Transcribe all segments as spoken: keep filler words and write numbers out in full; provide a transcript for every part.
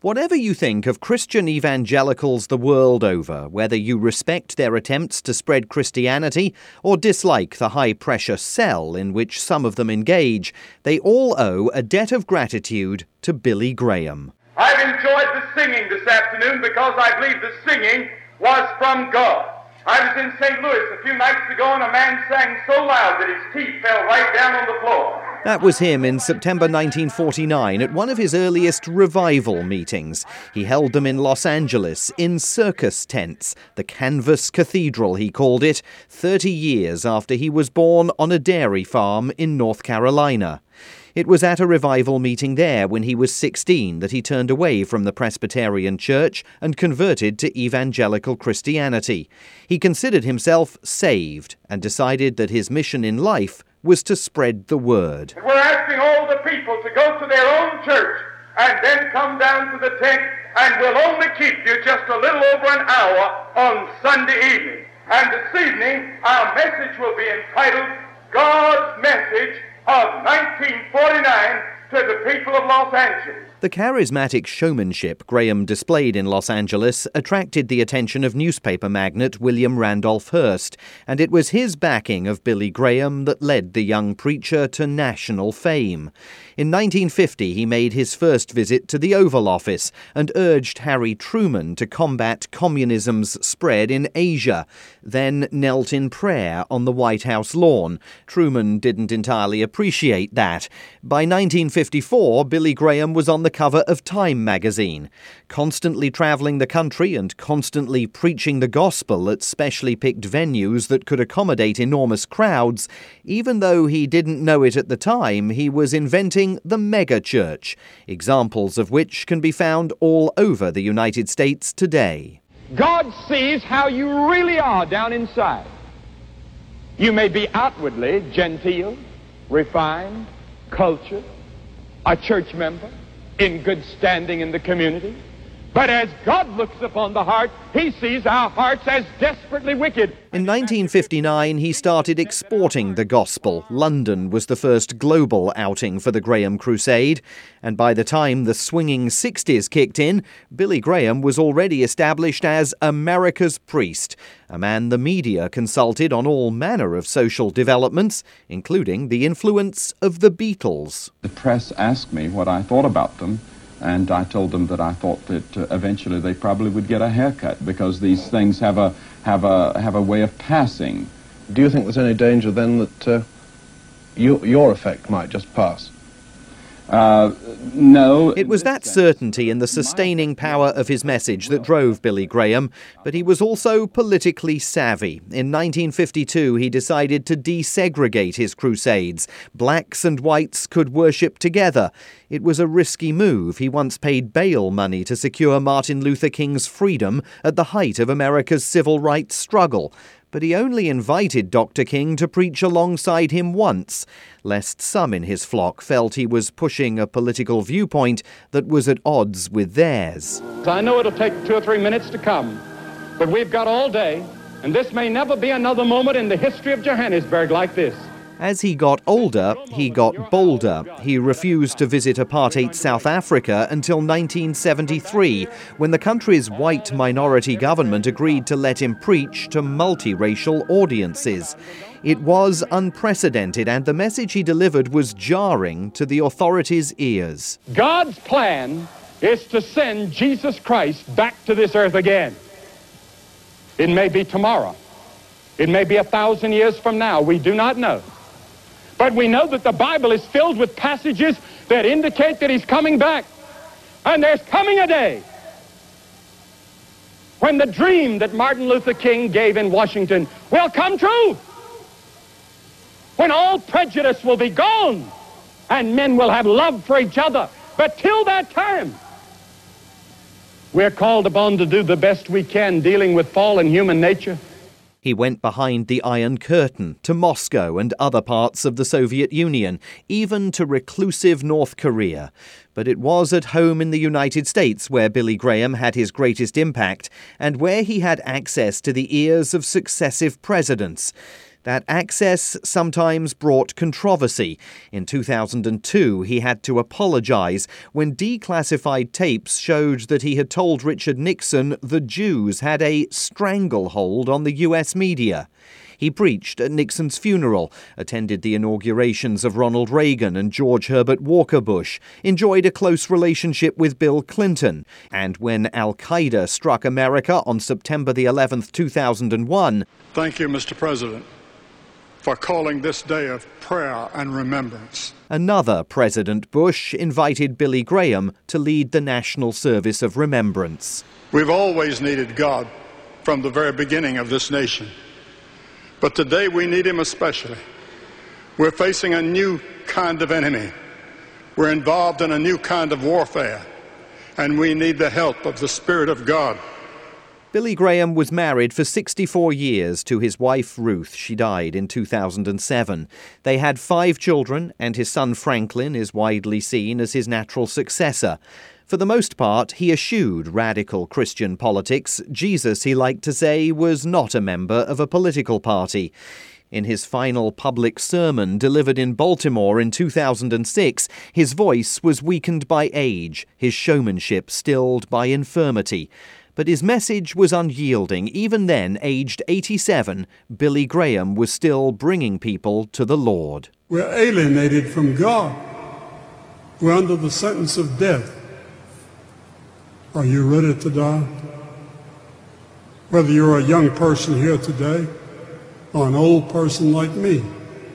Whatever you think of Christian evangelicals the world over, whether you respect their attempts to spread Christianity or dislike the high-pressure cell in which some of them engage, they all owe a debt of gratitude to Billy Graham. I've enjoyed the singing this afternoon because I believe the singing was from God. I was in Saint Louis a few nights ago and a man sang so loud that his teeth fell right down on the floor. That was him in September nineteen forty-nine at one of his earliest revival meetings. He held them in Los Angeles, in circus tents, the Canvas Cathedral he called it, thirty years after he was born on a dairy farm in North Carolina. It was at a revival meeting there when he was sixteen that he turned away from the Presbyterian Church and converted to evangelical Christianity. He considered himself saved and decided that his mission in life was to spread the word. We're asking all the people to go to their own church and then come down to the tent, and we'll only keep you just a little over an hour on Sunday evening. And this evening, our message will be entitled, God's Message of nineteen forty-nine to the people of Los Angeles. The charismatic showmanship Graham displayed in Los Angeles attracted the attention of newspaper magnate William Randolph Hearst, and it was his backing of Billy Graham that led the young preacher to national fame. In nineteen fifty, he made his first visit to the Oval Office and urged Harry Truman to combat communism's spread in Asia, then knelt in prayer on the White House lawn. Truman didn't entirely appreciate that. By nineteen fifty-four, Billy Graham was on the cover of Time magazine. Constantly travelling the country and constantly preaching the gospel at specially picked venues that could accommodate enormous crowds, even though he didn't know it at the time, he was inventing the mega-church, examples of which can be found all over the United States today. God sees how you really are down inside. You may be outwardly genteel, refined, cultured, a church member, in good standing in the community. But as God looks upon the heart, he sees our hearts as desperately wicked. In nineteen fifty-nine, he started exporting the gospel. London was the first global outing for the Graham Crusade. And by the time the swinging sixties kicked in, Billy Graham was already established as America's priest, a man the media consulted on all manner of social developments, including the influence of the Beatles. The press asked me what I thought about them, and I told them that I thought that uh, eventually they probably would get a haircut because these things have a have a have a way of passing. Do you think there's any danger then that uh, you, your effect might just pass? Uh, no. It was that certainty in the sustaining power of his message that drove Billy Graham, but he was also politically savvy. In nineteen fifty-two, he decided to desegregate his crusades. Blacks and whites could worship together. It was a risky move. He once paid bail money to secure Martin Luther King's freedom at the height of America's civil rights struggle. But he only invited Doctor King to preach alongside him once, lest some in his flock felt he was pushing a political viewpoint that was at odds with theirs. I know it'll take two or three minutes to come, but we've got all day, and this may never be another moment in the history of Johannesburg like this. As he got older, he got bolder. He refused to visit apartheid South Africa until nineteen seventy-three, when the country's white minority government agreed to let him preach to multiracial audiences. It was unprecedented, and the message he delivered was jarring to the authorities' ears. God's plan is to send Jesus Christ back to this earth again. It may be tomorrow. It may be a thousand years from now. We do not know. But we know that the Bible is filled with passages that indicate that he's coming back. And there's coming a day when the dream that Martin Luther King gave in Washington will come true. When all prejudice will be gone and men will have love for each other. But till that time, we're called upon to do the best we can dealing with fallen human nature. He went behind the Iron Curtain, to Moscow and other parts of the Soviet Union, even to reclusive North Korea. But it was at home in the United States where Billy Graham had his greatest impact, and where he had access to the ears of successive presidents. That access sometimes brought controversy. In two thousand two, he had to apologize when declassified tapes showed that he had told Richard Nixon the Jews had a stranglehold on the U S media. He preached at Nixon's funeral, attended the inaugurations of Ronald Reagan and George Herbert Walker Bush, enjoyed a close relationship with Bill Clinton, and when Al-Qaeda struck America on September the eleventh, two thousand one... Thank you, Mister President, for calling this day of prayer and remembrance. Another President Bush invited Billy Graham to lead the National Service of Remembrance. We've always needed God from the very beginning of this nation. But today we need him especially. We're facing a new kind of enemy. We're involved in a new kind of warfare. And we need the help of the Spirit of God. Billy Graham was married for sixty-four years to his wife Ruth. She died in two thousand seven. They had five children, and his son Franklin is widely seen as his natural successor. For the most part, he eschewed radical Christian politics. Jesus, he liked to say, was not a member of a political party. In his final public sermon delivered in Baltimore in two thousand six, his voice was weakened by age, his showmanship stilled by infirmity. But his message was unyielding. Even then, aged eighty-seven, Billy Graham was still bringing people to the Lord. We're alienated from God. We're under the sentence of death. Are you ready to die? Whether you're a young person here today or an old person like me,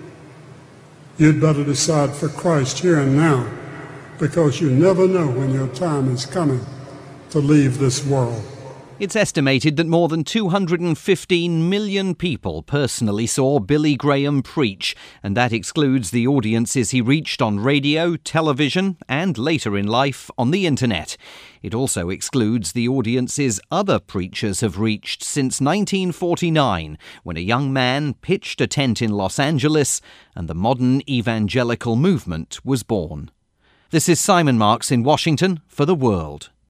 you'd better decide for Christ here and now, because you never know when your time is coming to leave this world. It's estimated that more than two hundred fifteen million people personally saw Billy Graham preach, and that excludes the audiences he reached on radio, television, and later in life on the internet. It also excludes the audiences other preachers have reached since nineteen forty-nine, when a young man pitched a tent in Los Angeles and the modern evangelical movement was born. This is Simon Marks in Washington for The World.